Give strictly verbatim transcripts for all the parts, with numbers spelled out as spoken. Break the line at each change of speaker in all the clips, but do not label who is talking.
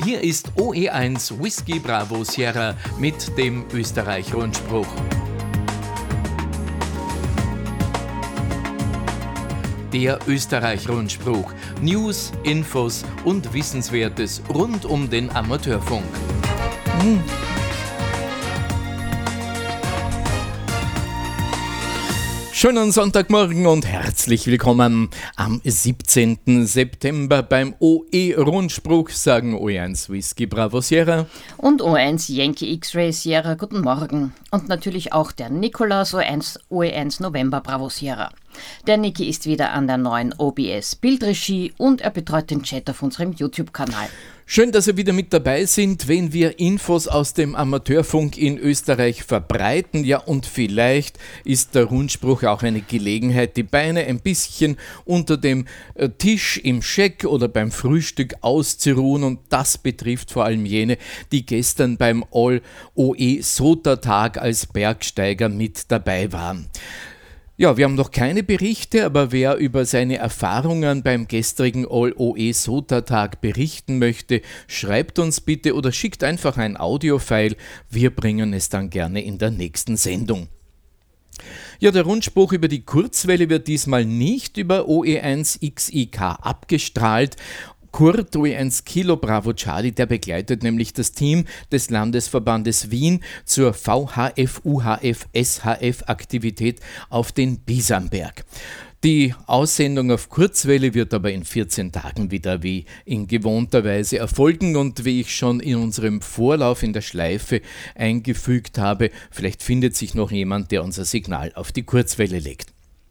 Hier ist O E eins Whisky Bravo Sierra mit dem Österreich-Rundspruch. Der Österreich-Rundspruch. News, Infos und Wissenswertes rund um den Amateurfunk. Hm. Schönen Sonntagmorgen und herzlich willkommen am siebzehnten September beim O E-Rundspruch, sagen O E eins Whisky Bravo Sierra
und O E eins Yankee X-Ray Sierra, guten Morgen. Und natürlich auch der Nikolaus, O E eins November Bravo Sierra. Der Niki ist wieder an der neuen O B S Bildregie und er betreut den Chat auf unserem YouTube-Kanal.
Schön, dass Sie wieder mit dabei sind, wenn wir Infos aus dem Amateurfunk in Österreich verbreiten. Ja, und vielleicht ist der Rundspruch auch eine Gelegenheit, die Beine ein bisschen unter dem Tisch im Scheck oder beim Frühstück auszuruhen. Und das betrifft vor allem jene, die gestern beim All-O E-Sota-Tag als Bergsteiger mit dabei waren. Ja, wir haben noch keine Berichte, aber wer über seine Erfahrungen beim gestrigen All-O E-Sota-Tag berichten möchte, schreibt uns bitte oder schickt einfach ein Audiofile. Wir bringen es dann gerne in der nächsten Sendung. Ja, der Rundspruch über die Kurzwelle wird diesmal nicht über O E eins X I K abgestrahlt. Kurt, O E eins Kilo Bravo Charlie, der begleitet nämlich das Team des Landesverbandes Wien zur V H F U H F S H F-Aktivität auf den Bisamberg. Die Aussendung auf Kurzwelle wird aber in vierzehn Tagen wieder wie in gewohnter Weise erfolgen und wie ich schon in unserem Vorlauf in der Schleife eingefügt habe, vielleicht findet sich noch jemand, der unser Signal auf die Kurzwelle legt.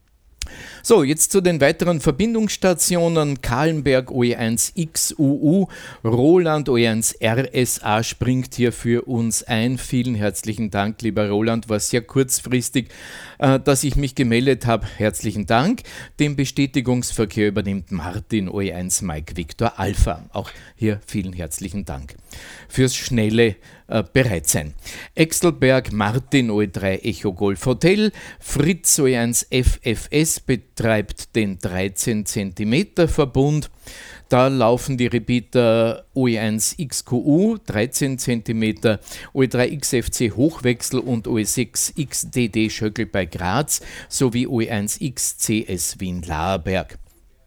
So, jetzt zu den weiteren Verbindungsstationen. Kahlenberg O E eins X U U, Roland O E eins R S A springt hier für uns ein. Vielen herzlichen Dank, lieber Roland, war sehr kurzfristig, äh, dass ich mich gemeldet habe. Herzlichen Dank. Den Bestätigungsverkehr übernimmt Martin O E eins Mike Victor Alpha. Auch hier vielen herzlichen Dank fürs schnelle äh, Bereitsein. Exelberg Martin O E drei Echo Golf Hotel, Fritz O E eins F F S betreibt den dreizehn Zentimeter Verbund. Da laufen die Repeater O E eins X Q U dreizehn Zentimeter, O E drei X F C Hochwechsel und O E sechs X D D Schöckel bei Graz sowie O E eins X C S Wien Laerberg.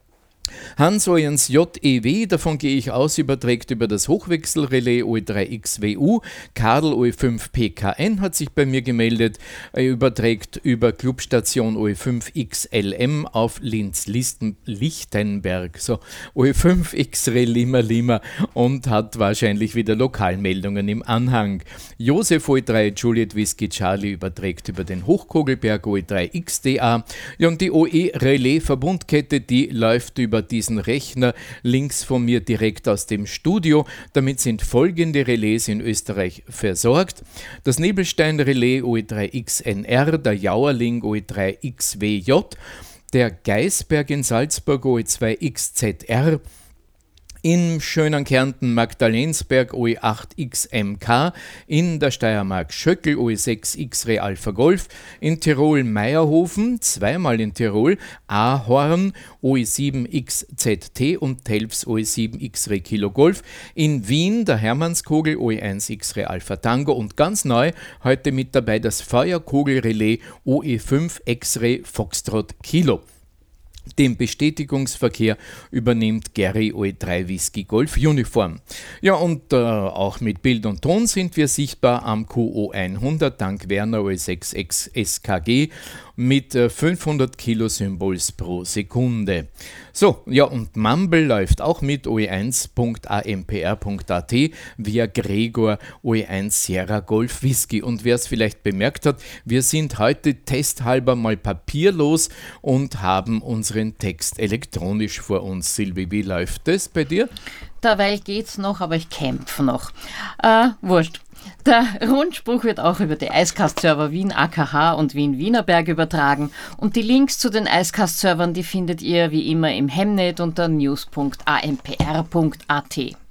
Hans O E eins J E W, davon gehe ich aus, überträgt über das Hochwechselrelais O E drei X W U. Karl O E fünf P K N hat sich bei mir gemeldet, er überträgt über Clubstation O E fünf X L M auf Linz-Lichtenberg, so O E fünf X-Ray Lima Lima und hat wahrscheinlich wieder Lokalmeldungen im Anhang. Josef O E drei Juliet Whisky Charlie überträgt über den Hochkogelberg O E drei X D A. Ja, und die O E-Relais-Verbundkette, die läuft über diesen Rechner links von mir direkt aus dem Studio. Damit sind folgende Relais in Österreich versorgt. Das Nebelstein-Relais O E drei X N R, der Jauerling O E drei X W J, der Geisberg in Salzburg O E zwei X Z R, in schönen Kärnten Magdalensberg O E acht X M K, in der Steiermark Schöckel O E sechs X-Ray Alpha Golf, in Tirol Meierhofen, zweimal in Tirol, Ahorn O E sieben X Z T und Telfs O E sieben X-Ray Kilo Golf, in Wien der Hermannskogel O E eins X-Ray Alpha Tango und ganz neu heute mit dabei das Feuerkogelrelais O E fünf X-Ray Foxtrot Kilo. Den Bestätigungsverkehr übernimmt Gary O E drei Whisky Golf Uniform. Ja, und äh, auch mit Bild und Ton sind wir sichtbar am Q O hundert dank Werner O E sechs X S K G mit äh, fünfhundert Kilosymbols pro Sekunde. So, ja, und Mumble läuft auch mit O E eins Punkt A M P R Punkt A T via Gregor O E eins Sierra Golf Whisky. Und wer es vielleicht bemerkt hat, wir sind heute testhalber mal papierlos und haben unseren Text elektronisch vor uns. Silvi, wie läuft das bei dir?
Derweil geht's noch, aber ich kämpfe noch. Äh, wurscht. Der Rundspruch wird auch über die Icecast-Server Wien A K H und Wien Wienerberg übertragen und die Links zu den Icecast-Servern, die findet ihr wie immer im Hemnet unter news Punkt A M P R Punkt A T.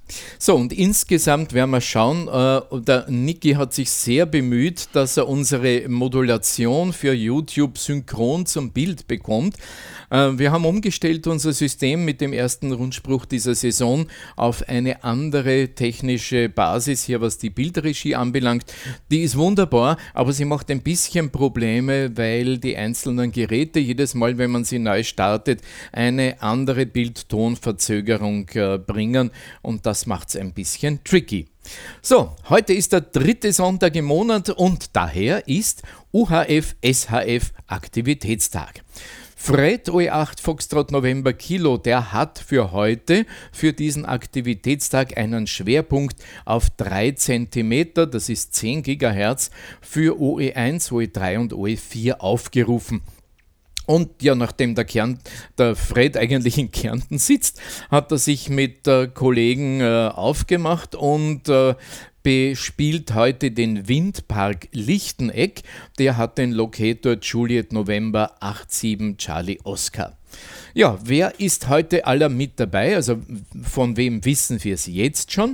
So, und insgesamt werden wir schauen, äh, der Niki hat sich sehr bemüht, dass er unsere Modulation für YouTube synchron zum Bild bekommt. Äh, wir haben umgestellt unser System mit dem ersten Rundspruch dieser Saison auf eine andere technische Basis hier, was die Bildregie anbelangt. Die ist wunderbar, aber sie macht ein bisschen Probleme, weil die einzelnen Geräte jedes Mal, wenn man sie neu startet, eine andere Bild-Ton-Verzögerung äh, bringen, und das macht es ein bisschen tricky. So, heute ist der dritte Sonntag im Monat und daher ist U H F-S H F-Aktivitätstag. Fred O E acht Foxtrot November Kilo, der hat für heute, für diesen Aktivitätstag, einen Schwerpunkt auf drei Zentimeter, das ist zehn Gigahertz, für O E eins, O E drei und O E vier aufgerufen. Und ja, nachdem der, Kärnt, der Fred eigentlich in Kärnten sitzt, hat er sich mit äh, Kollegen äh, aufgemacht und äh, bespielt heute den Windpark Lichteneck. Der hat den Locator Juliet November acht sieben Charlie Oscar. Ja, wer ist heute aller mit dabei? Also von wem wissen wir es jetzt schon?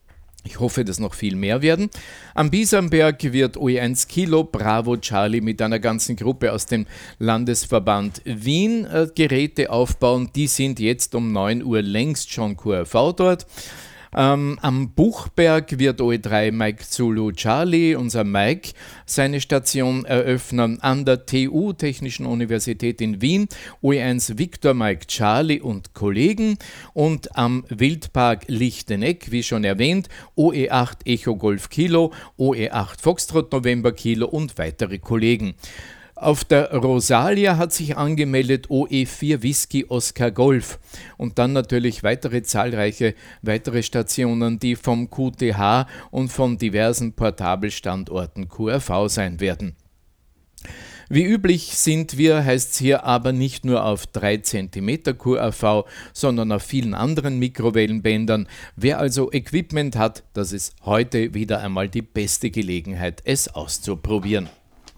Ich hoffe, dass noch viel mehr werden. Am Biesenberg wird O E eins Kilo Bravo Charlie mit einer ganzen Gruppe aus dem Landesverband Wien äh, Geräte aufbauen. Die sind jetzt um neun Uhr längst schon Q R V dort. Ähm, am Buchberg wird O E drei Mike Zulu Charlie, unser Mike, seine Station eröffnen. An der T U, Technischen Universität in Wien, O E eins Victor Mike Charlie und Kollegen. Und am Wildpark Lichteneck, wie schon erwähnt, O E acht Echo Golf Kilo, O E acht Foxtrot November Kilo und weitere Kollegen. Auf der Rosalia hat sich angemeldet O E vier Whisky Oscar Golf und dann natürlich weitere zahlreiche weitere Stationen, die vom Q T H und von diversen Portabelstandorten Q R V sein werden. Wie üblich sind wir, heißt es hier, aber nicht nur auf drei Zentimeter Q R V, sondern auf vielen anderen Mikrowellenbändern. Wer also Equipment hat, das ist heute wieder einmal die beste Gelegenheit, es auszuprobieren.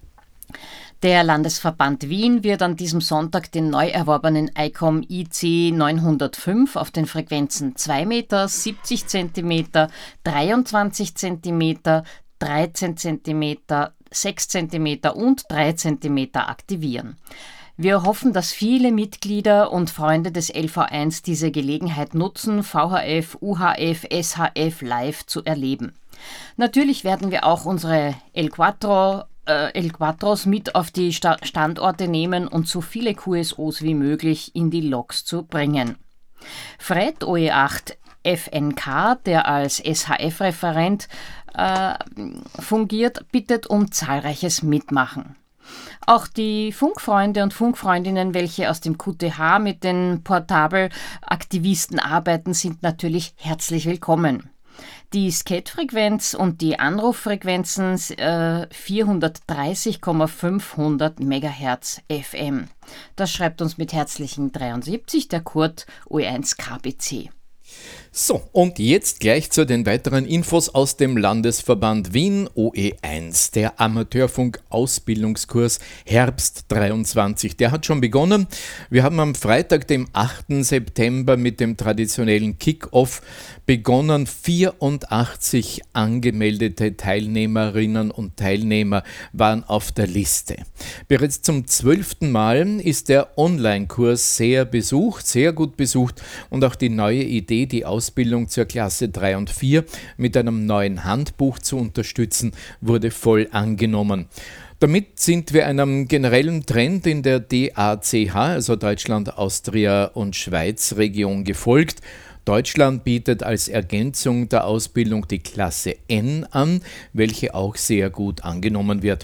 Der Landesverband Wien wird an diesem Sonntag den neu erworbenen ICOM I C neunhundertfünf auf den Frequenzen zwei Meter, siebzig Zentimeter, dreiundzwanzig Zentimeter, dreizehn Zentimeter, sechs Zentimeter und drei Zentimeter aktivieren. Wir hoffen, dass viele Mitglieder und Freunde des L V eins diese Gelegenheit nutzen, V H F, U H F, S H F live zu erleben. Natürlich werden wir auch unsere El Quattro El Quattros mit auf die Sta- Standorte nehmen und so viele Q S Os wie möglich in die Loks zu bringen. Fred O E acht F N K, der als S H F-Referent äh, fungiert, bittet um zahlreiches Mitmachen. Auch die Funkfreunde und Funkfreundinnen, welche aus dem Q T H mit den Portabel-Aktivisten arbeiten, sind natürlich herzlich willkommen. Die Skat-Frequenz und die Anruffrequenzen äh, vierhundertdreißig fünfhundert Megahertz F M. Das schreibt uns mit herzlichen dreiundsiebzig der Kurt O E eins K B C.
So, und jetzt gleich zu den weiteren Infos aus dem Landesverband Wien O E eins. Der Amateurfunk-Ausbildungskurs Herbst dreiundzwanzig, der hat schon begonnen. Wir haben am Freitag, dem achten September, mit dem traditionellen Kick-Off begonnen. vierundachtzig angemeldete Teilnehmerinnen und Teilnehmer waren auf der Liste. Bereits zum zwölften Mal ist der Online-Kurs sehr besucht, sehr gut besucht, und auch die neue Idee, die Ausbildung zur Klasse drei und vier mit einem neuen Handbuch zu unterstützen, wurde voll angenommen. Damit sind wir einem generellen Trend in der D A C H, also Deutschland, Austria und Schweiz Region, gefolgt. Deutschland bietet als Ergänzung der Ausbildung die Klasse N an, welche auch sehr gut angenommen wird.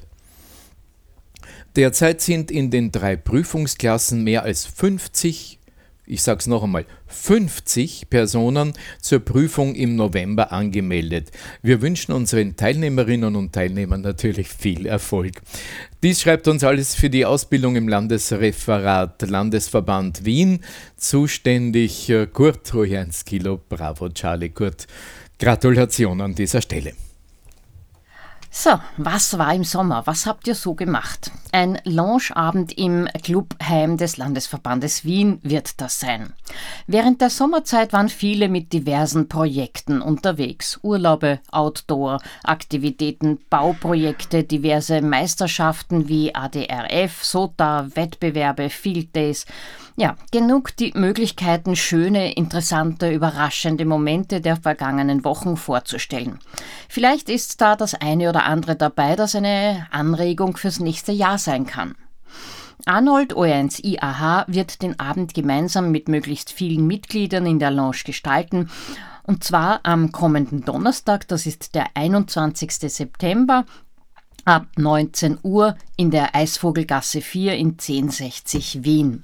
Derzeit sind in den drei Prüfungsklassen mehr als fünfzig, ich sage es noch einmal, fünfzig Personen zur Prüfung im November angemeldet. Wir wünschen unseren Teilnehmerinnen und Teilnehmern natürlich viel Erfolg. Dies schreibt uns alles für die Ausbildung im Landesreferat Landesverband Wien. Zuständig Kurt O E eins Kilo Bravo Charlie. Kurt, Gratulation an dieser Stelle.
So, was war im Sommer? Was habt ihr so gemacht? Ein Loungeabend im Clubheim des Landesverbandes Wien wird das sein. Während der Sommerzeit waren viele mit diversen Projekten unterwegs. Urlaube, Outdoor-Aktivitäten, Bauprojekte, diverse Meisterschaften wie A D R F, S O T A, Wettbewerbe, Field Days. Ja, genug die Möglichkeiten, schöne, interessante, überraschende Momente der vergangenen Wochen vorzustellen. Vielleicht ist da das eine oder andere dabei, das eine Anregung fürs nächste Jahr sein kann. Arnold O E eins I A H wird den Abend gemeinsam mit möglichst vielen Mitgliedern in der Lounge gestalten. Und zwar am kommenden Donnerstag, das ist der einundzwanzigsten September, ab neunzehn Uhr in der Eisvogelgasse vier in zehn sechzig Wien.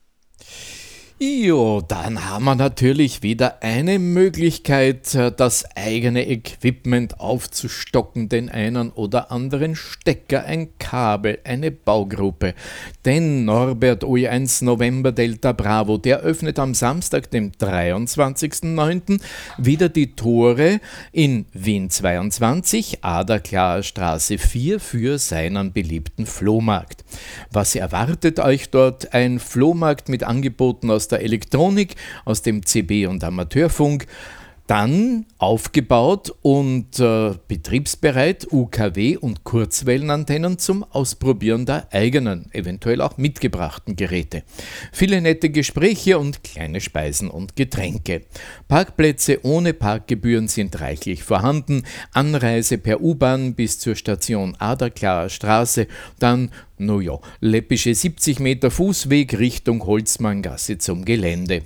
Jo, dann haben wir natürlich wieder eine Möglichkeit, das eigene Equipment aufzustocken, den einen oder anderen Stecker, ein Kabel, eine Baugruppe. Denn Norbert O E eins November Delta Bravo, der öffnet am Samstag, dem dreiundzwanzigsten neunten wieder die Tore in Wien zweiundzwanzig, Aderklarer Straße vier für seinen beliebten Flohmarkt. Was erwartet euch dort? Ein Flohmarkt mit Angeboten aus der Elektronik, aus dem C B und Amateurfunk, dann aufgebaut und äh, betriebsbereit U K W- und Kurzwellenantennen zum Ausprobieren der eigenen, eventuell auch mitgebrachten Geräte. Viele nette Gespräche und kleine Speisen und Getränke. Parkplätze ohne Parkgebühren sind reichlich vorhanden. Anreise per U-Bahn bis zur Station Aderklarer Straße, dann no ja, läppische siebzig Meter Fußweg Richtung Holzmanngasse zum Gelände.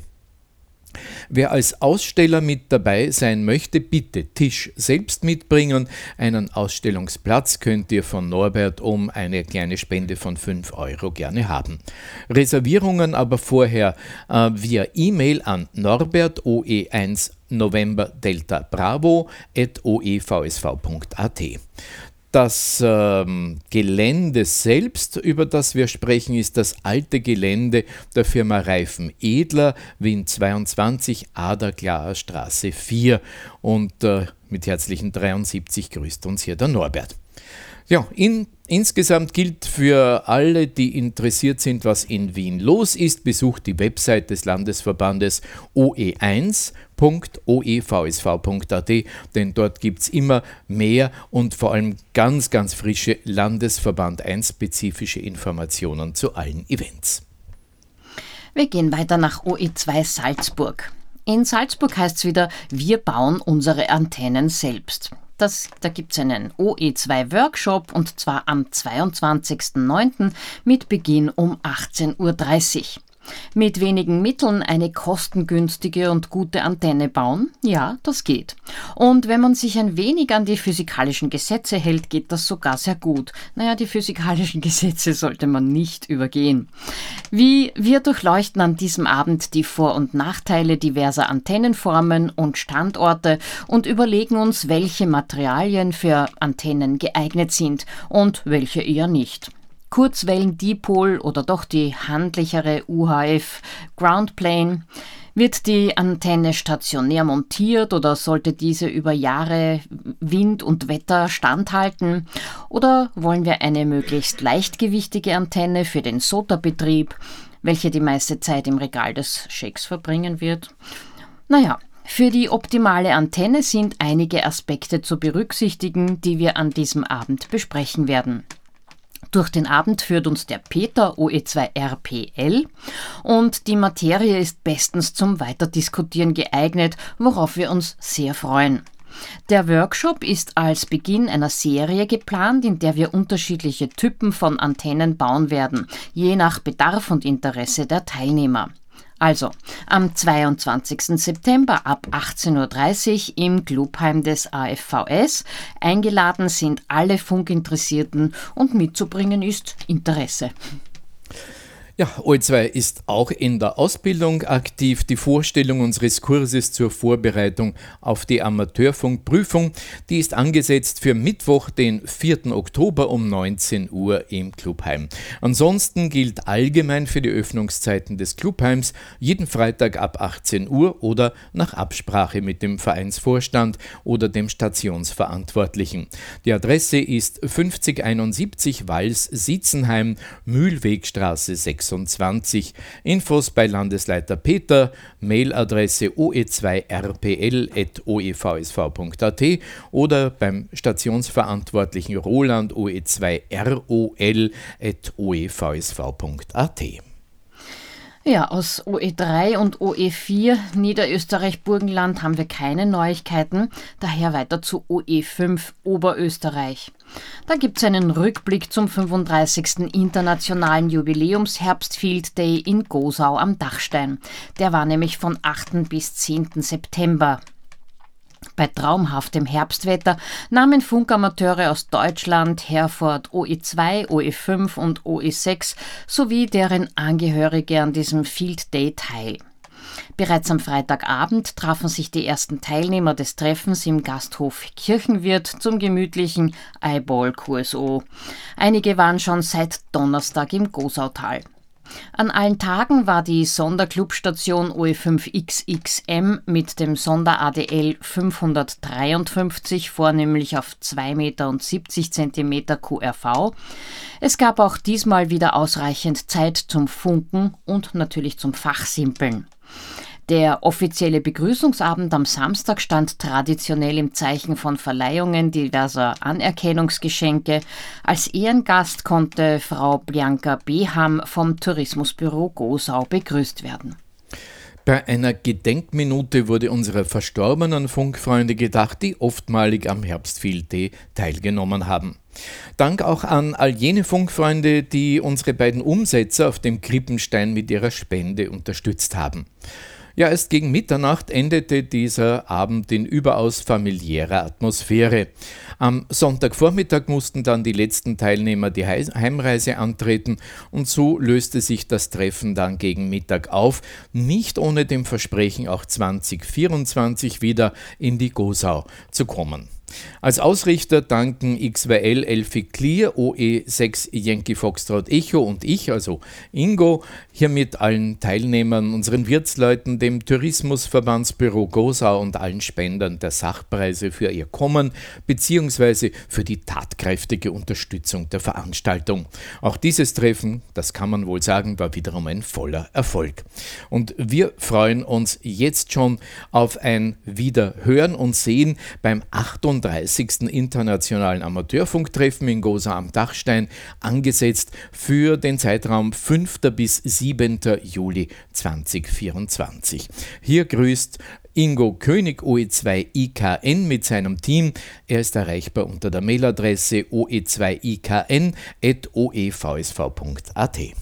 Wer als Aussteller mit dabei sein möchte, bitte Tisch selbst mitbringen. Einen Ausstellungsplatz könnt ihr von Norbert um eine kleine Spende von fünf Euro gerne haben. Reservierungen aber vorher äh, via E-Mail an norbert O E eins November Delta Bravo at o e v s v punkt a t. Das ähm, Gelände selbst, über das wir sprechen, ist das alte Gelände der Firma Reifen Edler, Wien zweiundzwanzig, Aderklarer Straße vier. Und äh, mit herzlichen dreiundsiebzig grüßt uns hier der Norbert. Ja, in, insgesamt gilt für alle, die interessiert sind, was in Wien los ist, besucht die Website des Landesverbandes o e eins punkt o e v s v punkt a t, denn dort gibt es immer mehr und vor allem ganz, ganz frische Landesverband eins spezifische Informationen zu allen Events.
Wir gehen weiter nach O E zwei Salzburg. In Salzburg heißt es wieder, wir bauen unsere Antennen selbst. Das, da gibt es einen O E zwei Workshop und zwar am zweiundzwanzigsten neunten mit Beginn um achtzehn Uhr dreißig. Mit wenigen Mitteln eine kostengünstige und gute Antenne bauen? Ja, das geht. Und wenn man sich ein wenig an die physikalischen Gesetze hält, geht das sogar sehr gut. Naja, die physikalischen Gesetze sollte man nicht übergehen. Wie wir durchleuchten an diesem Abend die Vor- und Nachteile diverser Antennenformen und Standorte und überlegen uns, welche Materialien für Antennen geeignet sind und welche eher nicht. Kurzwellen-Dipol oder doch die handlichere U H F Groundplane? Wird die Antenne stationär montiert oder sollte diese über Jahre Wind und Wetter standhalten? Oder wollen wir eine möglichst leichtgewichtige Antenne für den S O T A-Betrieb, welche die meiste Zeit im Regal des Shakes verbringen wird? Naja, für die optimale Antenne sind einige Aspekte zu berücksichtigen, die wir an diesem Abend besprechen werden. Durch den Abend führt uns der Peter O E zwei R P L und die Materie ist bestens zum Weiterdiskutieren geeignet, worauf wir uns sehr freuen. Der Workshop ist als Beginn einer Serie geplant, in der wir unterschiedliche Typen von Antennen bauen werden, je nach Bedarf und Interesse der Teilnehmer. Also, am zweiundzwanzigsten September ab achtzehn Uhr dreißig im Clubheim des A F V S. Eingeladen sind alle Funkinteressierten und mitzubringen ist Interesse.
Ja, O E zwei ist auch in der Ausbildung aktiv. Die Vorstellung unseres Kurses zur Vorbereitung auf die Amateurfunkprüfung, die ist angesetzt für Mittwoch, den vierten Oktober um neunzehn Uhr im Clubheim. Ansonsten gilt allgemein für die Öffnungszeiten des Clubheims jeden Freitag ab achtzehn Uhr oder nach Absprache mit dem Vereinsvorstand oder dem Stationsverantwortlichen. Die Adresse ist fünfzig einundsiebzig Wals-Sitzenheim, Mühlwegstraße sechsundzwanzig. Infos bei Landesleiter Peter, Mailadresse o e zwei r p l at o e v s v punkt a t oder beim Stationsverantwortlichen Roland o e zwei r o l at o e v s v punkt a t.
Ja, aus O E drei und O E vier Niederösterreich-Burgenland haben wir keine Neuigkeiten, daher weiter zu O E fünf Oberösterreich. Da gibt es einen Rückblick zum fünfunddreißigsten Internationalen Jubiläums-Herbstfield Day in Gosau am Dachstein. Der war nämlich von achten bis zehnten September. Bei traumhaftem Herbstwetter nahmen Funkamateure aus Deutschland, Herford, O E zwei, O E fünf und O E sechs sowie deren Angehörige an diesem Field Day teil. Bereits am Freitagabend trafen sich die ersten Teilnehmer des Treffens im Gasthof Kirchenwirt zum gemütlichen Eyeball-Q S O. Einige waren schon seit Donnerstag im Gosautal. An allen Tagen war die Sonderclubstation O E fünf X X M mit dem Sonder-A D L fünfhundertdreiundfünfzig vornehmlich auf zwei Meter siebzig Zentimeter Q R V. Es gab auch diesmal wieder ausreichend Zeit zum Funken und natürlich zum Fachsimpeln. Der offizielle Begrüßungsabend am Samstag stand traditionell im Zeichen von Verleihungen diverser Anerkennungsgeschenke. Als Ehrengast konnte Frau Bianca Beham vom Tourismusbüro Gosau begrüßt werden.
Bei einer Gedenkminute wurde unserer verstorbenen Funkfreunde gedacht, die oftmalig am Herbstfield Day teilgenommen haben. Dank auch an all jene Funkfreunde, die unsere beiden Umsetzer auf dem Krippenstein mit ihrer Spende unterstützt haben. Ja, erst gegen Mitternacht endete dieser Abend in überaus familiärer Atmosphäre. Am Sonntagvormittag mussten dann die letzten Teilnehmer die Heimreise antreten und so löste sich das Treffen dann gegen Mittag auf, nicht ohne dem Versprechen, auch zwanzig vierundzwanzig wieder in die Gosau zu kommen. Als Ausrichter danken X Y L Elfi Clear, O E sechs Yankee Foxtrot Echo und ich, also Ingo, hiermit allen Teilnehmern, unseren Wirtsleuten, dem Tourismusverbandsbüro Gosau und allen Spendern der Sachpreise für ihr Kommen bzw. für die tatkräftige Unterstützung der Veranstaltung. Auch dieses Treffen, das kann man wohl sagen, war wiederum ein voller Erfolg. Und wir freuen uns jetzt schon auf ein Wiederhören und Sehen beim achtunddreißigsten Internationalen Amateurfunktreffen in Gosau am Dachstein, angesetzt für den Zeitraum fünften bis siebenten Juli zweitausendvierundzwanzig. Hier grüßt Ingo König, O E zwei I K N mit seinem Team. Er ist erreichbar unter der Mailadresse o e zwei i k n at o e v s v punkt a t.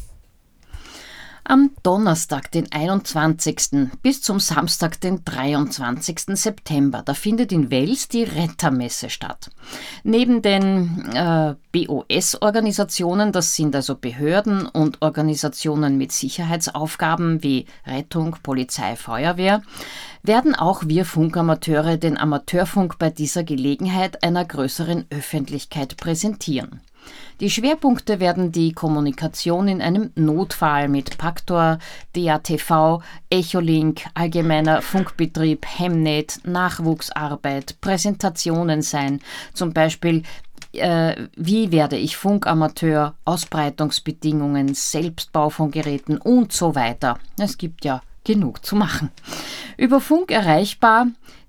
Am Donnerstag, den einundzwanzigsten bis zum Samstag, den dreiundzwanzigsten September, da findet in Wels die Rettermesse statt. Neben den äh, B O S-Organisationen, das sind also Behörden und Organisationen mit Sicherheitsaufgaben wie Rettung, Polizei, Feuerwehr, werden auch wir Funkamateure den Amateurfunk bei dieser Gelegenheit einer größeren Öffentlichkeit präsentieren. Die Schwerpunkte werden die Kommunikation in einem Notfall mit Paktor, D A T V, Echolink, allgemeiner Funkbetrieb, Hemnet, Nachwuchsarbeit, Präsentationen sein, zum Beispiel äh, wie werde ich Funkamateur, Ausbreitungsbedingungen, Selbstbau von Geräten und so weiter. Es gibt ja genug zu machen. Über Funk erreichbar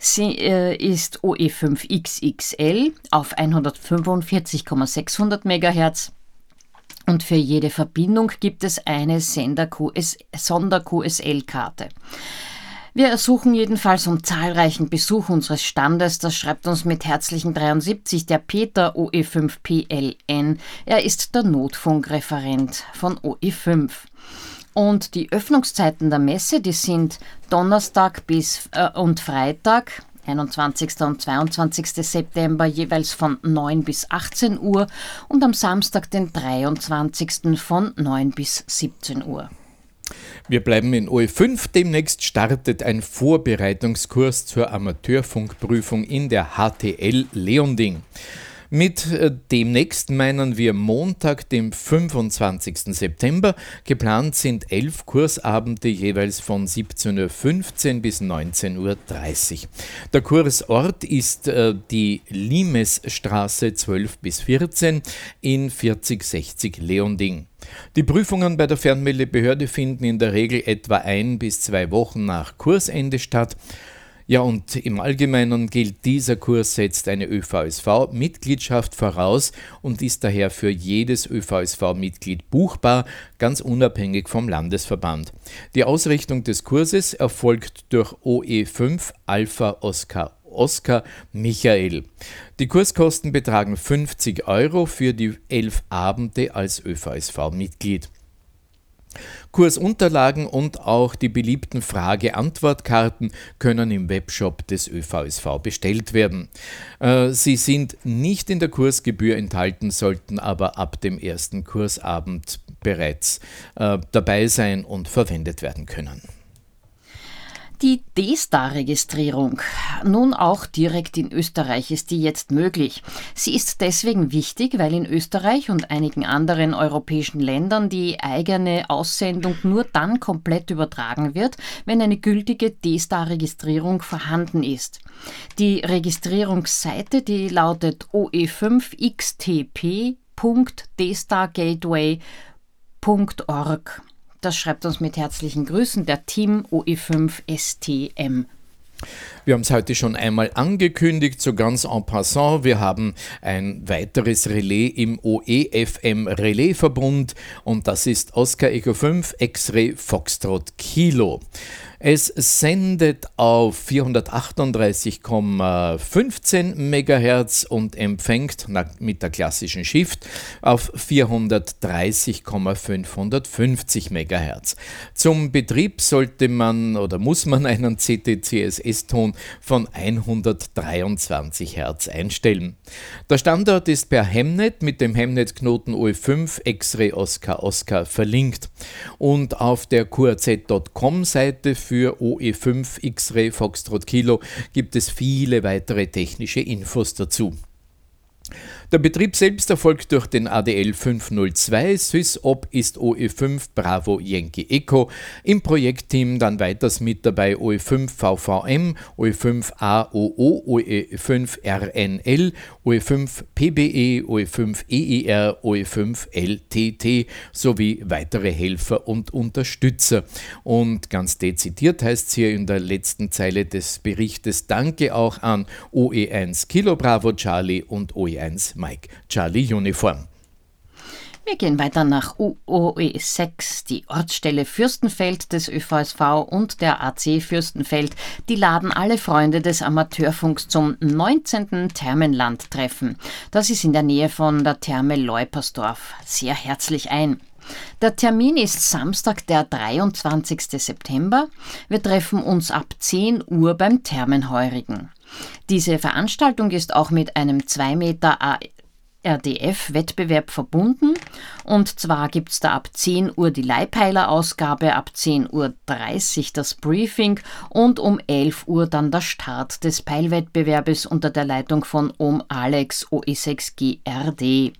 ist O E fünf X X L auf hundertfünfundvierzig Komma sechshundert Megahertz und für jede Verbindung gibt es eine Sonder-Q S L-Karte. Wir ersuchen jedenfalls um zahlreichen Besuch unseres Standes. Das schreibt uns mit herzlichen dreiundsiebzig der Peter, O E fünf P L N. Er ist der Notfunkreferent von O E fünf. Und die Öffnungszeiten der Messe, die sind Donnerstag bis äh, und Freitag, einundzwanzigsten und zweiundzwanzigsten September jeweils von neun bis achtzehn Uhr und am Samstag, den dreiundzwanzigsten von neun bis siebzehn Uhr.
Wir bleiben in O E fünf. Demnächst startet ein Vorbereitungskurs zur Amateurfunkprüfung in der H T L Leonding. Mit äh, demnächst meinen wir Montag, dem fünfundzwanzigsten September. Geplant sind elf Kursabende jeweils von siebzehn Uhr fünfzehn bis neunzehn Uhr dreißig. Der Kursort ist äh, die Limesstraße zwölf bis vierzehn in vierzig sechzig Leonding. Die Prüfungen bei der Fernmeldebehörde finden in der Regel etwa ein bis zwei Wochen nach Kursende statt. Ja, und im Allgemeinen gilt, dieser Kurs setzt eine Ö V S V-Mitgliedschaft voraus und ist daher für jedes Ö V S V-Mitglied buchbar, ganz unabhängig vom Landesverband. Die Ausrichtung des Kurses erfolgt durch O E fünf Alpha Oscar Oscar Michael. Die Kurskosten betragen fünfzig Euro für die elf Abende als Ö V S V-Mitglied. Kursunterlagen und auch die beliebten Frage-Antwort-Karten können im Webshop des Ö V S V bestellt werden. Äh, sie sind nicht in der Kursgebühr enthalten, sollten aber ab dem ersten Kursabend bereits äh, dabei sein und verwendet werden können.
Die D-Star-Registrierung, nun auch direkt in Österreich, ist die jetzt möglich. Sie ist deswegen wichtig, weil in Österreich und einigen anderen europäischen Ländern die eigene Aussendung nur dann komplett übertragen wird, wenn eine gültige D-Star-Registrierung vorhanden ist. Die Registrierungsseite, die lautet o e fünf x t p punkt d star gateway punkt org. Das schreibt uns mit herzlichen Grüßen der Team O E fünf S T M.
Wir haben es heute schon einmal angekündigt, so ganz en passant. Wir haben ein weiteres Relais im O E F M Relaisverbund und das ist Oscar Echo fünf X-Ray Foxtrot Kilo. Es sendet auf vierhundertachtunddreißig Komma fünfzehn Megahertz und empfängt na, mit der klassischen Shift auf vierhundertdreißig Komma fünfhundertfünfzig Megahertz. Zum Betrieb sollte man oder muss man einen C T C S S-Ton von hundertdreiundzwanzig Hertz einstellen. Der Standort ist per Hemnet mit dem Hemnet-Knoten O E fünf X-Ray Oscar Oscar verlinkt. Und auf der Q R Z Punkt com Seite für O E fünf X-Ray Foxtrot Kilo gibt es viele weitere technische Infos dazu. Der Betrieb selbst erfolgt durch den A D L fünf null zwei, SysOp ist O E fünf Bravo Yankee Echo, im Projektteam dann weiters mit dabei O E fünf V V M, O E fünf A O O, O E fünf R N L, O E fünf P B E, O E fünf E E R, O E fünf L T T sowie weitere Helfer und Unterstützer. Und ganz dezidiert heißt es hier in der letzten Zeile des Berichtes Danke auch an O E eins Kilo Bravo Charlie und O E eins Mike Charlie Uniform.
Wir gehen weiter nach O E sechs, die Ortsstelle Fürstenfeld des Ö V S V und der A C Fürstenfeld. Die laden alle Freunde des Amateurfunks zum neunzehnten Thermenlandtreffen. Das ist in der Nähe von der Therme Leupersdorf. Sehr herzlich ein. Der Termin ist Samstag, der dreiundzwanzigsten September. Wir treffen uns ab zehn Uhr beim Thermenheurigen. Diese Veranstaltung ist auch mit einem zwei Meter A R D F-Wettbewerb verbunden. Und zwar gibt es da ab zehn Uhr die Leihpeiler-Ausgabe, ab zehn Uhr dreißig das Briefing und um elf Uhr dann der Start des Peilwettbewerbes unter der Leitung von Om Alex O E sechs G R D.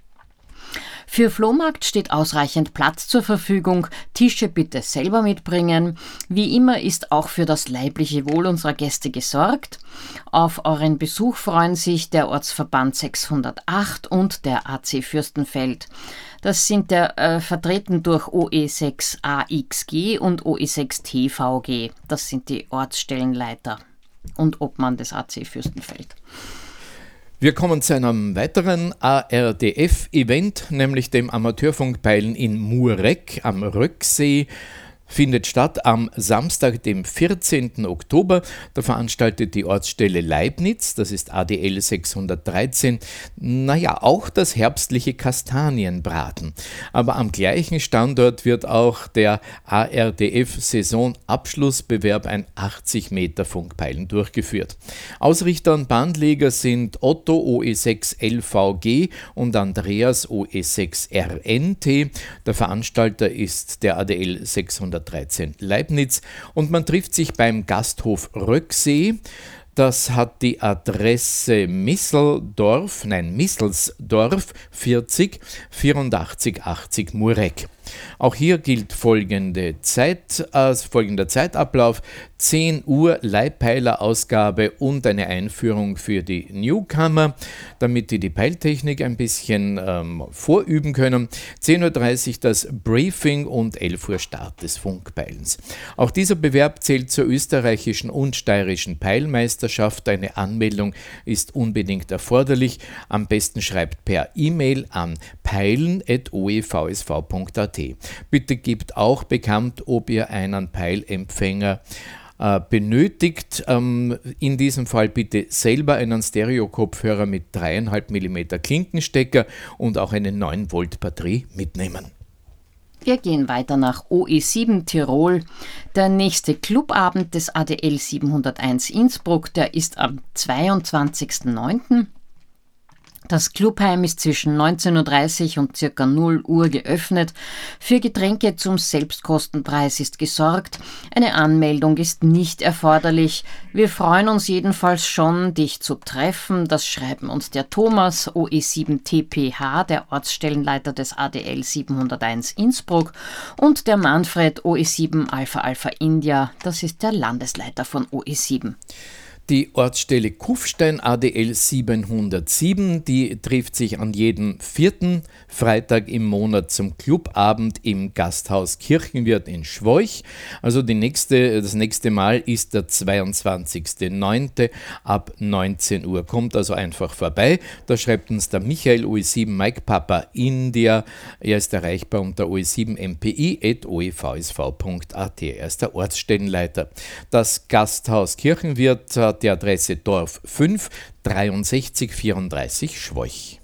Für Flohmarkt steht ausreichend Platz zur Verfügung. Tische bitte selber mitbringen. Wie immer ist auch für das leibliche Wohl unserer Gäste gesorgt. Auf euren Besuch freuen sich der Ortsverband sechshundertacht und der A C Fürstenfeld. Das sind der, äh, vertreten durch O E sechs A X G und O E sechs T V G. Das sind die Ortsstellenleiter und Obmann des A C Fürstenfeld.
Wir kommen zu einem weiteren A R D F-Event, nämlich dem Amateurfunkpeilen in Murek am Röcksee. findet statt am Samstag, dem vierzehnten Oktober. Da veranstaltet die Ortsstelle Leibniz, das ist A D L sechshundertdreizehn, naja, auch das herbstliche Kastanienbraten. Aber am gleichen Standort wird auch der A R D F-Saisonabschlussbewerb, ein achtzig Meter Funkpeilen, durchgeführt. Ausrichter und Bandleger sind Otto O E sechs L V G und Andreas O E sechs R N T. Der Veranstalter ist der A D L sechshundertdreizehn Leibniz und man trifft sich beim Gasthof Röcksee. Das hat die Adresse Misseldorf, nein Misselsdorf vierzig vierundachtzig achtzig Mureck. Auch hier gilt folgende Zeit, äh, folgender Zeitablauf: zehn Uhr Leihpeilerausgabe und eine Einführung für die Newcomer, damit die die Peiltechnik ein bisschen ähm, vorüben können. zehn Uhr dreißig das Briefing und elf Uhr Start des Funkpeilens. Auch dieser Bewerb zählt zur österreichischen und steirischen Peilmeisterschaft. Eine Anmeldung ist unbedingt erforderlich. Am besten schreibt per E-Mail an peilen at o e v s v punkt a t. Bitte gebt auch bekannt, ob ihr einen Peilempfänger äh, benötigt. Ähm, in diesem Fall bitte selber einen Stereo-Kopfhörer mit drei Komma fünf Millimeter Klinkenstecker und auch eine neun Volt Batterie mitnehmen.
Wir gehen weiter nach O E sieben Tirol. Der nächste Clubabend des A D L siebenhunderteins Innsbruck, der ist am zweiundzwanzigsten neunten Das Clubheim ist zwischen neunzehn Uhr dreißig und ca. null Uhr geöffnet. Für Getränke zum Selbstkostenpreis ist gesorgt. Eine Anmeldung ist nicht erforderlich. Wir freuen uns jedenfalls schon, dich zu treffen. Das schreiben uns der Thomas, O E sieben T P H, der Ortsstellenleiter des A D L siebenhunderteins Innsbruck, und der Manfred, O E sieben Alpha Alpha India, das ist der Landesleiter von O E sieben.
Die Ortsstelle Kufstein A D L siebenhundertsieben, die trifft sich an jedem vierten Freitag im Monat zum Clubabend im Gasthaus Kirchenwirt in Schwoich. Also die nächste, das nächste Mal ist der zweiundzwanzigsten neunten ab neunzehn Uhr. Kommt also einfach vorbei. Da schreibt uns der Michael, O E sieben Mike Papa India. Er ist erreichbar unter o e sieben m p i at o e v s v punkt a t. Er ist der Ortsstellenleiter. Das Gasthaus Kirchenwirt hat die Adresse Dorf fünf dreiundsechzig vierunddreißig Schwoich.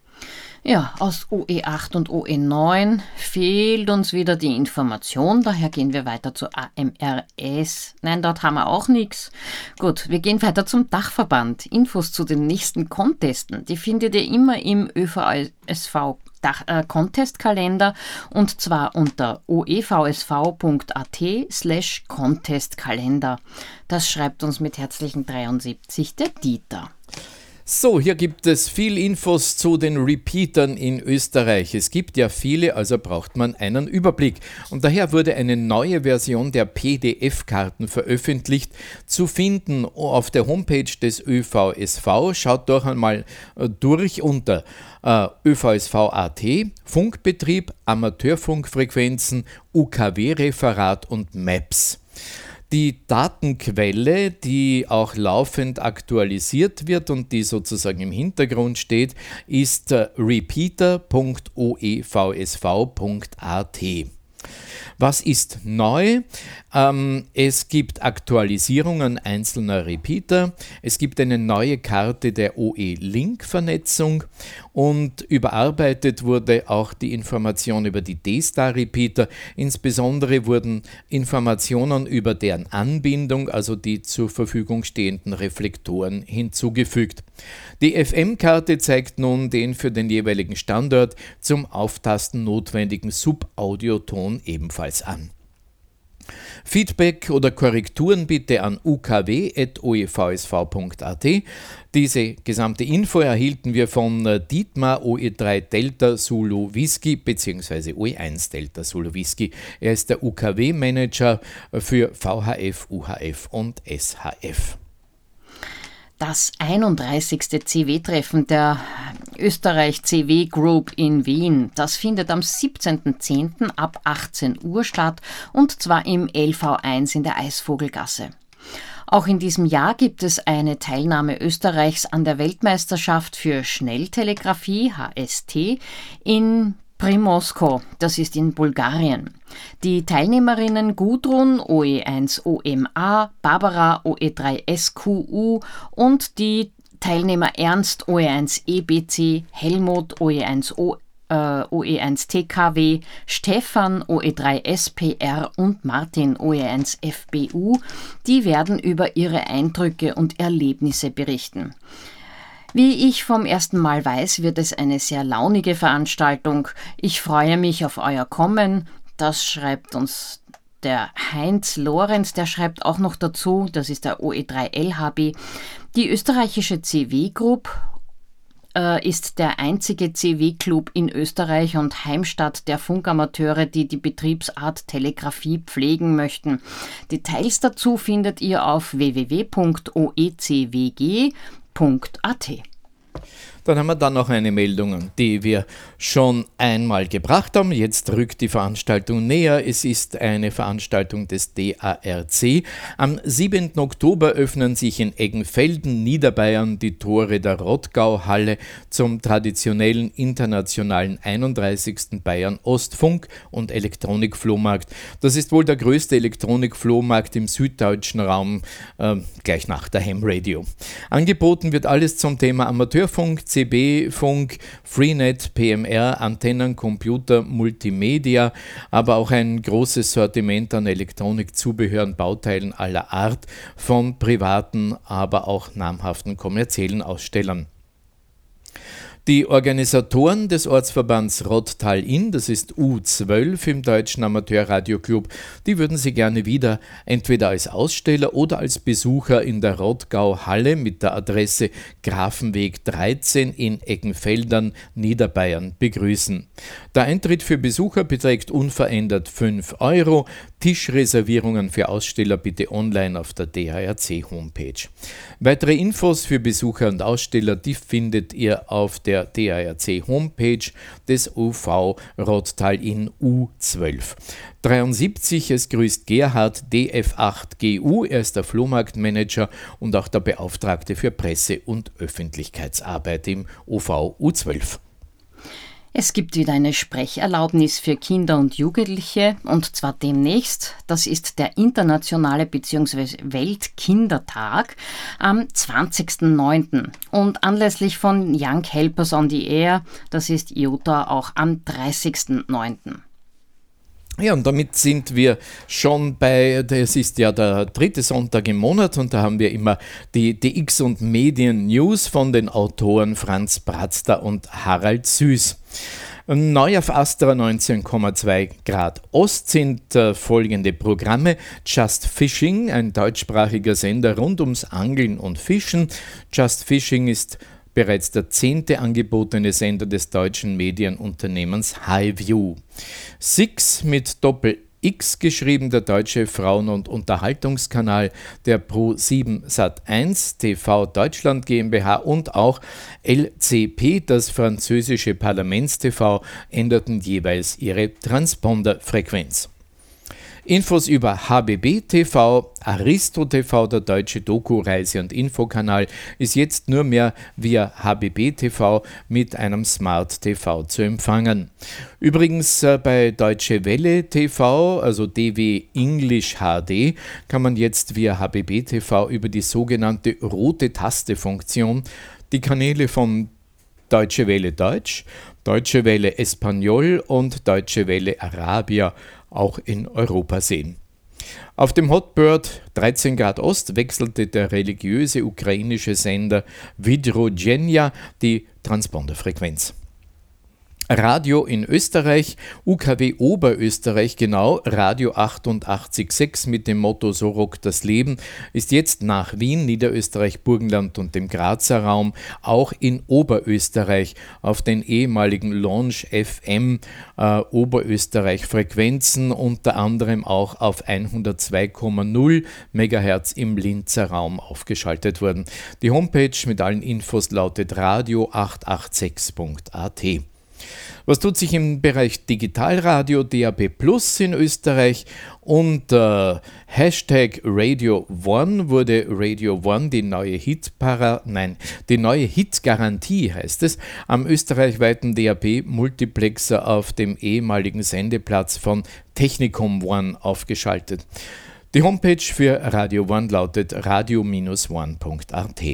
Ja, aus O E acht und O E neun fehlt uns wieder die Information, daher gehen wir weiter zu A M R S. Nein, dort haben wir auch nichts. Gut, wir gehen weiter zum Dachverband. Infos zu den nächsten Contesten, die findet ihr immer im Ö V S V Dach, äh, Contestkalender, und zwar unter o e v s v punkt a t slash contestkalender. Das schreibt uns mit herzlichen dreiundsiebzig der Dieter.
So, hier gibt es viel Infos zu den Repeatern in Österreich. Es gibt ja viele, also braucht man einen Überblick. Und daher wurde eine neue Version der P D F-Karten veröffentlicht, zu finden auf der Homepage des Ö V S V. Schaut doch einmal durch unter äh, Ö V S V punkt a t, Funkbetrieb, Amateurfunkfrequenzen, U K W-Referat und Maps. Die Datenquelle, die auch laufend aktualisiert wird und die sozusagen im Hintergrund steht, ist repeater punkt o e v s v punkt a t. Was ist neu? Ähm, es gibt Aktualisierungen einzelner Repeater, es gibt eine neue Karte der O E-Link-Vernetzung und überarbeitet wurde auch die Information über die D-Star-Repeater. Insbesondere wurden Informationen über deren Anbindung, also die zur Verfügung stehenden Reflektoren, hinzugefügt. Die F M-Karte zeigt nun den für den jeweiligen Standort zum Auftasten notwendigen Subaudioton ebenfalls an. Feedback oder Korrekturen bitte an u k w at o e v s v punkt a t. Diese gesamte Info erhielten wir von Dietmar O E drei Delta Zulu Whisky bzw. O E eins Delta Zulu Whisky. Er ist der U K W-Manager für V H F, U H F und S H F.
Das einunddreißigste C W-Treffen der Österreich C W Group in Wien, das findet am siebzehnten zehnten ab achtzehn Uhr statt, und zwar im L V eins in der Eisvogelgasse. Auch in diesem Jahr gibt es eine Teilnahme Österreichs an der Weltmeisterschaft für Schnelltelegrafie, H S T, in Primorsko, das ist in Bulgarien. Die Teilnehmerinnen Gudrun O E eins O M A, Barbara O E drei S Q U und die Teilnehmer Ernst O E eins E B C, Helmut O E eins O, äh, O E eins T K W, Stefan O E drei S P R und Martin O E eins F B U, die werden über ihre Eindrücke und Erlebnisse berichten. Wie ich vom ersten Mal weiß, wird es eine sehr launige Veranstaltung. Ich freue mich auf euer Kommen. Das schreibt uns der Heinz Lorenz, der schreibt auch noch dazu, das ist der O E drei L H B. Die österreichische C W Group äh, ist der einzige C W-Club in Österreich und Heimstatt der Funkamateure, die die Betriebsart Telegrafie pflegen möchten. Details dazu findet ihr auf w w w punkt o e c w g punkt a t.
Dann haben wir dann noch eine Meldung, die wir schon einmal gebracht haben. Jetzt rückt die Veranstaltung näher. Es ist eine Veranstaltung des D A R C. Am siebenten Oktober öffnen sich in Eggenfelden, Niederbayern, die Tore der Rottgau-Halle zum traditionellen internationalen einunddreißigsten Bayern Ostfunk- und Elektronikflohmarkt. Das ist wohl der größte Elektronikflohmarkt im süddeutschen Raum, äh, gleich nach der Ham Radio. Angeboten wird alles zum Thema Amateurfunk, C B-Funk, Freenet, P M R, Antennen, Computer, Multimedia, aber auch ein großes Sortiment an Elektronikzubehör und Bauteilen aller Art von privaten, aber auch namhaften kommerziellen Ausstellern. Die Organisatoren des Ortsverbands Rottal-Inn, das ist U zwölf im Deutschen Amateurradioclub, die würden Sie gerne wieder entweder als Aussteller oder als Besucher in der Rottgau-Halle mit der Adresse Grafenweg dreizehn in Eggenfeldern, Niederbayern begrüßen. Der Eintritt für Besucher beträgt unverändert fünf Euro. Tischreservierungen für Aussteller bitte online auf der D A R C-Homepage. Weitere Infos für Besucher und Aussteller, die findet ihr auf der D A R C-Homepage des U V Rottal-Inn U zwölf. dreiundsiebzig, es grüßt Gerhard D F acht G U, er ist der Flohmarktmanager und auch der Beauftragte für Presse- und Öffentlichkeitsarbeit im U V U zwölf.
Es gibt wieder eine Sprecherlaubnis für Kinder und Jugendliche, und zwar demnächst. Das ist der internationale bzw. Weltkindertag am zwanzigsten neunten Und anlässlich von Young Helpers on the Air, das ist I O T A, auch am dreißigsten neunten
Ja, und damit sind wir schon bei, das ist ja der dritte Sonntag im Monat und da haben wir immer die D X und Medien News von den Autoren Franz Bratzter und Harald Süß. Neu auf Astra neunzehn Komma zwei Grad Ost sind äh, folgende Programme: Just Fishing, ein deutschsprachiger Sender rund ums Angeln und Fischen. Just Fishing ist bereits der zehnte angebotene Sender des deutschen Medienunternehmens Highview. Six mit Doppel X geschrieben, der deutsche Frauen- und Unterhaltungskanal der Pro sieben Sat eins T V Deutschland GmbH und auch L C P, das französische Parlaments-T V, änderten jeweils ihre Transponderfrequenz. Infos über H B B T V, Aristo T V, der deutsche Doku-, Reise- und Infokanal, ist jetzt nur mehr via H B B T V mit einem Smart T V zu empfangen. Übrigens äh, bei Deutsche Welle T V, also D W English H D, kann man jetzt via H B B T V über die sogenannte rote Taste-Funktion die Kanäle von Deutsche Welle Deutsch, Deutsche Welle Espanol und Deutsche Welle Arabia auch in Europa sehen. Auf dem Hotbird dreizehn Grad Ost wechselte der religiöse ukrainische Sender Vidrogenia die Transponderfrequenz. Radio in Österreich, U K W Oberösterreich, genau, Radio achtundachtzig Komma sechs mit dem Motto So rockt das Leben, ist jetzt nach Wien, Niederösterreich, Burgenland und dem Grazer Raum auch in Oberösterreich auf den ehemaligen Launch F M äh, Oberösterreich Frequenzen, unter anderem auch auf hundertzwei Komma null Megahertz im Linzer Raum aufgeschaltet worden. Die Homepage mit allen Infos lautet radio acht acht sechs Punkt a t. Was tut sich im Bereich Digitalradio D A B Plus in Österreich? Unter Hashtag Radio One wurde Radio One die neue Hitpara, nein, die neue Hitgarantie heißt es, am österreichweiten D A B-Multiplexer auf dem ehemaligen Sendeplatz von Technicum One aufgeschaltet. Die Homepage für Radio One lautet radio Bindestrich one punkt a t.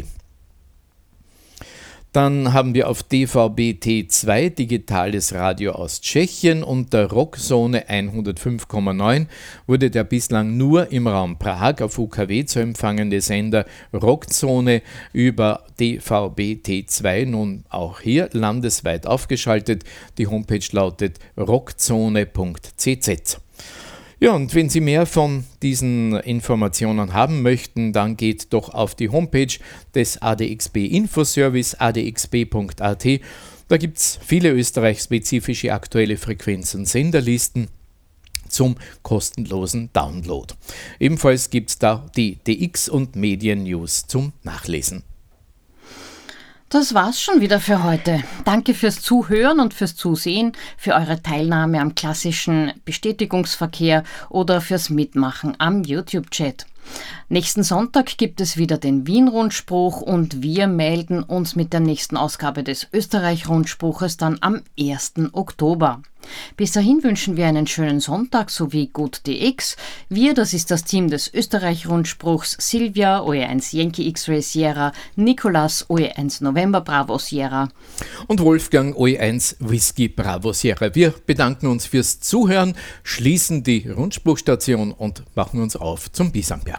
Dann haben wir auf D V B T zwei digitales Radio aus Tschechien. Unter Rockzone hundertfünf Komma neun wurde der bislang nur im Raum Prag auf U K W zu empfangende Sender Rockzone über D V B T zwei nun auch hier landesweit aufgeschaltet. Die Homepage lautet rockzone punkt c z. Ja, und wenn Sie mehr von diesen Informationen haben möchten, dann geht doch auf die Homepage des A D X B Infoservice a d x b punkt a t. Da gibt es viele österreichspezifische aktuelle Frequenzen, Senderlisten zum kostenlosen Download. Ebenfalls gibt es da die D X und Medien-News zum Nachlesen.
Das war's schon wieder für heute. Danke fürs Zuhören und fürs Zusehen, für eure Teilnahme am klassischen Bestätigungsverkehr oder fürs Mitmachen am YouTube-Chat. Nächsten Sonntag gibt es wieder den Wien-Rundspruch und wir melden uns mit der nächsten Ausgabe des Österreich-Rundspruches dann am ersten Oktober. Bis dahin wünschen wir einen schönen Sonntag sowie gut D X. Wir, das ist das Team des Österreich-Rundspruchs, Silvia, O E eins Yankee X-Ray Sierra, Nikolas, O E eins November Bravo Sierra
und Wolfgang, O E eins Whisky Bravo Sierra. Wir bedanken uns fürs Zuhören, schließen die Rundspruchstation und machen uns auf zum Bisamberg.